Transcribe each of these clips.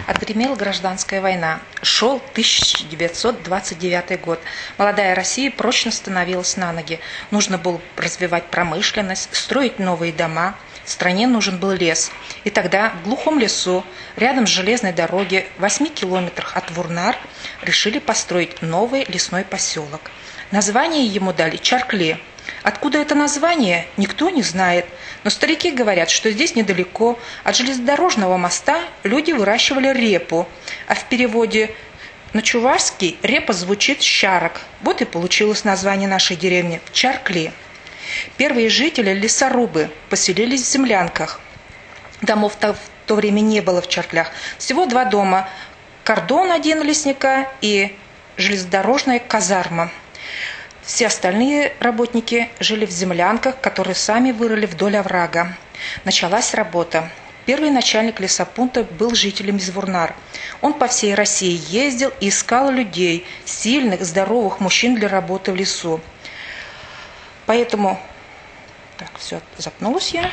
Отгремела гражданская война. Шел 1929 год. Молодая Россия прочно становилась на ноги. Нужно было развивать промышленность, строить новые дома. Стране нужен был лес. И тогда в глухом лесу, рядом с железной дороги, в 8 километрах от Вурнар, решили построить новый лесной поселок. Название ему дали Чаркле. Откуда это название, никто не знает. Но старики говорят, что здесь недалеко от железнодорожного моста люди выращивали репу. А в переводе на чувашский репа звучит «щарок». Вот и получилось название нашей деревни – Чаркле. Первые жители – лесорубы, поселились в землянках. Домов в то время не было в Чарклях. Всего 2 дома – кордон один лесника и железнодорожная казарма. Все остальные работники жили в землянках, которые сами вырыли вдоль оврага. Началась работа. Первый начальник лесопункта был жителем из Вурнар. Он по всей России ездил и искал людей, сильных, здоровых мужчин для работы в лесу. Поэтому, так, все, запнулась я.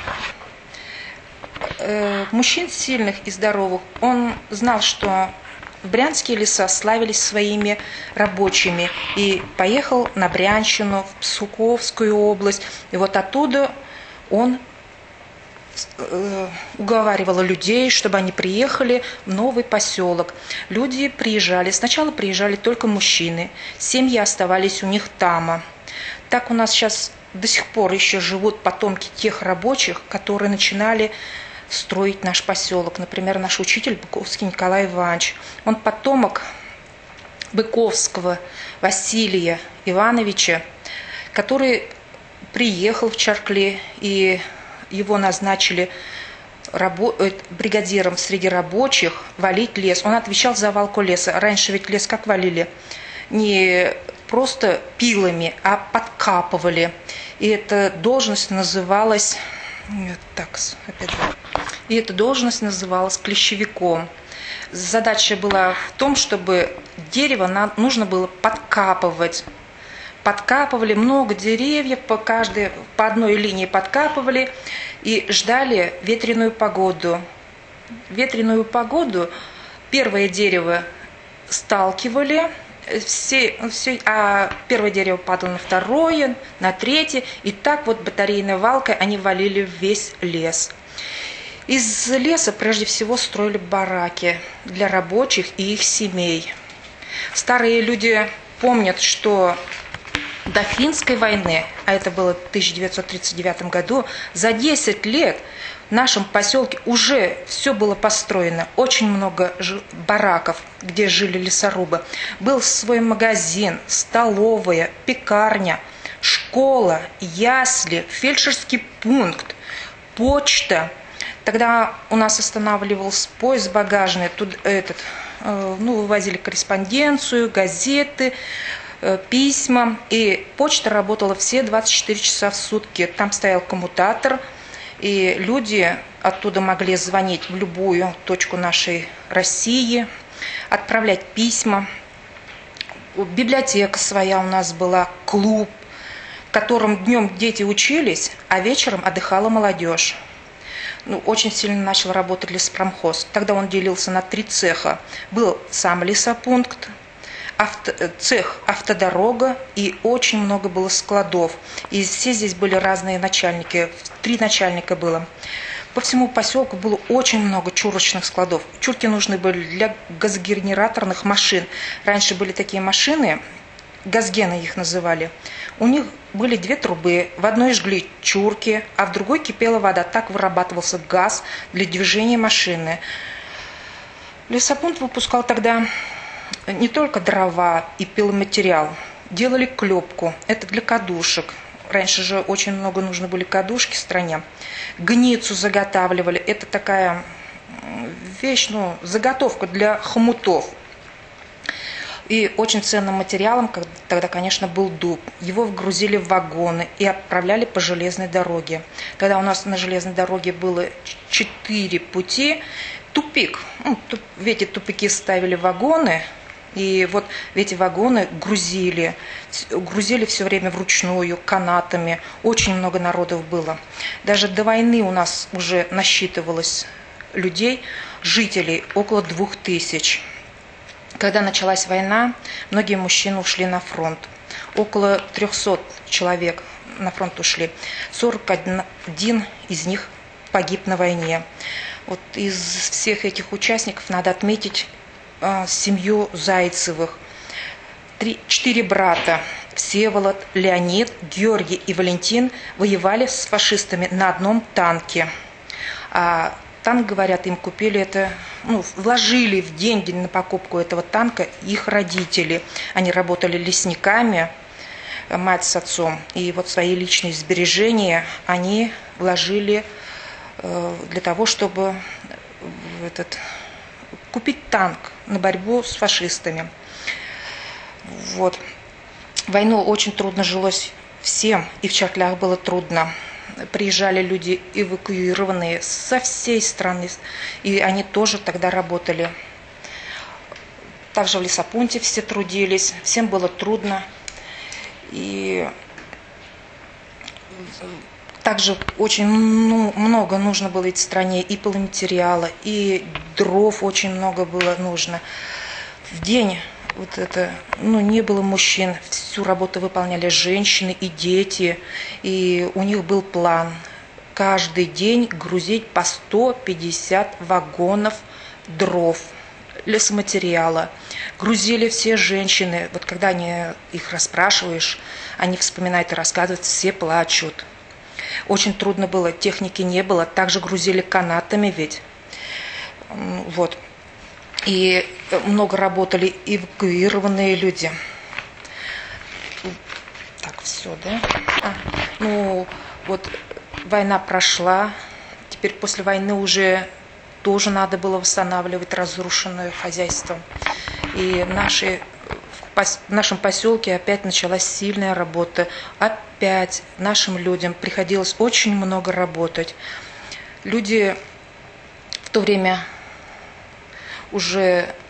Мужчин сильных и здоровых, он знал, что брянские леса славились своими рабочими, и поехал на Брянщину, в Псковскую область. И вот оттуда он уговаривал людей, чтобы они приехали в новый поселок. Люди приезжали. Сначала приезжали только мужчины. Семьи оставались у них там. Так у нас сейчас до сих пор еще живут потомки тех рабочих, которые начинали строить наш поселок. Например, наш учитель Быковский Николай Иванович. Он потомок Быковского Василия Ивановича, который приехал в Чаркле, и его назначили бригадиром среди рабочих валить лес. Он отвечал за валку леса. Раньше ведь лес как валили? Не просто пилами, а подкапывали. И эта должность называлась... И эта должность называлась клещевиком. Задача была в том, чтобы дерево нужно было подкапывать. Подкапывали много деревьев, по одной линии подкапывали и ждали ветреную погоду. Ветреную погоду первое дерево сталкивали, а первое дерево падало на второе, на третье, и так вот батарейной валкой они валили весь лес. Из леса прежде всего строили бараки для рабочих и их семей. Старые люди помнят, что до Финской войны, а это было в 1939 году, за 10 лет в нашем поселке уже все было построено. Очень много бараков, где жили лесорубы. Был свой магазин, столовая, пекарня, школа, ясли, фельдшерский пункт, почта. Тогда у нас останавливался поезд багажный, вывозили корреспонденцию, газеты, письма, и почта работала все 24 часа в сутки. Там стоял коммутатор, и люди оттуда могли звонить в любую точку нашей России, отправлять письма. Библиотека своя у нас была, клуб, в котором днем дети учились, а вечером отдыхала молодежь. Очень сильно начал работать леспромхоз. Тогда он делился на 3 цеха. Был сам лесопункт, цех автодорога, и очень много было складов. И все здесь были разные начальники. 3 начальника было. По всему поселку было очень много чурочных складов. Чурки нужны были для газогенераторных машин. Раньше были такие машины, газгены их называли. У них были 2 трубы. В одной жгли чурки, а в другой кипела вода. Так вырабатывался газ для движения машины. Лесопункт выпускал тогда не только дрова и пиломатериал. Делали клепку. Это для кадушек. Раньше же очень много нужны были кадушки в стране. Гницу заготавливали. Это такая вещь, заготовка для хомутов. И очень ценным материалом тогда, конечно, был дуб. Его вгрузили в вагоны и отправляли по железной дороге. Тогда у нас на железной дороге было 4 пути. Тупик. В эти тупики ставили вагоны. И вот в эти вагоны грузили все время вручную, канатами. Очень много народов было. Даже до войны у нас уже насчитывалось людей, жителей, около 2000. Когда началась война, многие мужчины ушли на фронт. Около 300 человек на фронт ушли. 41 из них погиб на войне. Вот из всех этих участников надо отметить семью Зайцевых. 4 брата – Всеволод, Леонид, Георгий и Валентин – воевали с фашистами на одном танке. А танк, говорят, им купили это, вложили в деньги на покупку этого танка их родители. Они работали лесниками, мать с отцом. И вот свои личные сбережения они вложили для того, чтобы купить танк на борьбу с фашистами. Вот. Войну очень трудно жилось всем, и в Чарклях было трудно. Приезжали люди эвакуированные со всей страны, и они тоже тогда работали. Также в Лесопунте все трудились, всем было трудно. И также очень много нужно было этой стране, и пиломатериала, и дров очень много было нужно. В день не было мужчин, всю работу выполняли женщины и дети, и у них был план каждый день грузить по 150 вагонов дров, лесоматериала. Грузили все женщины, вот когда их расспрашиваешь, они вспоминают и рассказывают, все плачут. Очень трудно было, техники не было, также грузили канатами ведь. Вот. И много работали эвакуированные люди. Так, все, да? Война прошла. Теперь после войны уже тоже надо было восстанавливать разрушенное хозяйство. И в нашем поселке опять началась сильная работа. Опять нашим людям приходилось очень много работать. Люди в то время уже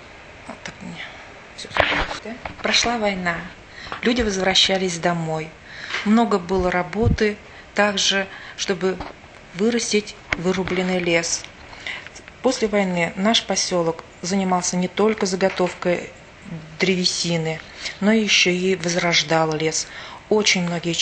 прошла война, люди возвращались домой. Много было работы также, чтобы вырастить вырубленный лес. После войны наш поселок занимался не только заготовкой древесины, но еще и возрождал лес. Очень многие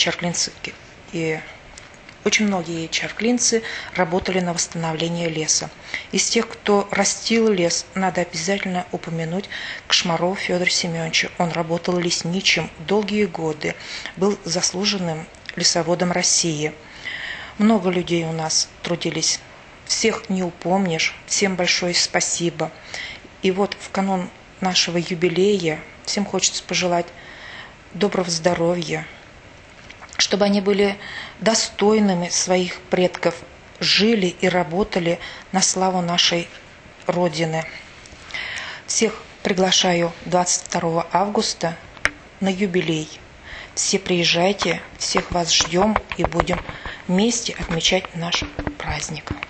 чарклинцы работали на восстановление леса. Из тех, кто растил лес, надо обязательно упомянуть Кошмарова Федора Семеновича. Он работал лесничим долгие годы, был заслуженным лесоводом России. Много людей у нас трудились. Всех не упомнишь. Всем большое спасибо. И вот в канун нашего юбилея всем хочется пожелать доброго здоровья, чтобы они были достойными своих предков, жили и работали на славу нашей Родины. Всех приглашаю 22 августа на юбилей. Все приезжайте, всех вас ждем и будем вместе отмечать наш праздник.